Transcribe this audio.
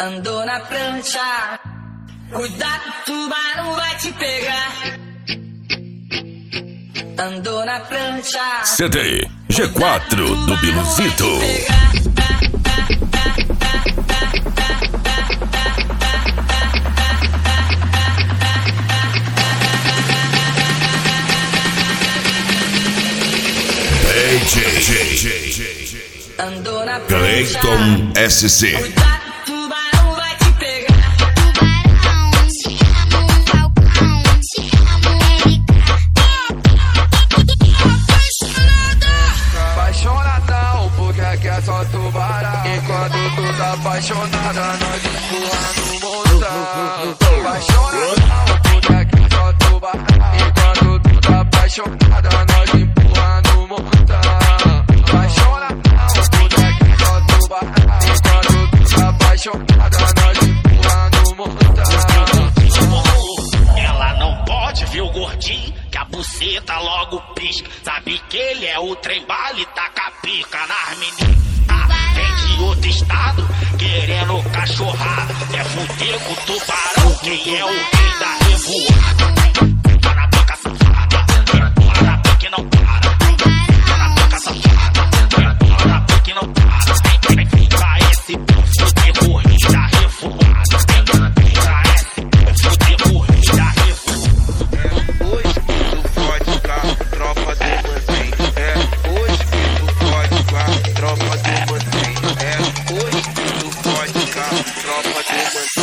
Andou na prancha, cuidado, tubarão vai te pegar. Andou na prancha. CD G4 do Biluzito. Andou na Clayton SC. Cuidado, tubarão vai te pegar. Tubarão, se chama um falcão, se chama um Apaixonadão, porque aqui é só tubarão. Enquanto tu tá apaixonada, nós empurra no montão. Apaixonadão, porque aqui é só tubarão. Enquanto tu tá apaixonada, nós empurra no montão. Apaixonadão, porque aqui é só tubarão. Enquanto tu tá apaixonada, nós empurra no montão. Ela não pode ver o gordinho, que a buceta logo pisca. Sabe que ele é o trem bala e taca a pica nas meninas. Vem de outro estado, querendo cachorrada. É fuder com o tubarão, quem é o rei da revoada. Tá na boca safada, tá na boca que não para. Tá na boca safada, tá na boca que não para. Pra esse povo de rei da revoada. Pra esse povo de rei da revoada. Hoje tu pode ficar, tropa do Manzinho. Hoje tu pode ficar, tropa do Manzinho. Hoje tu pode ficar, tropa do Manzinho.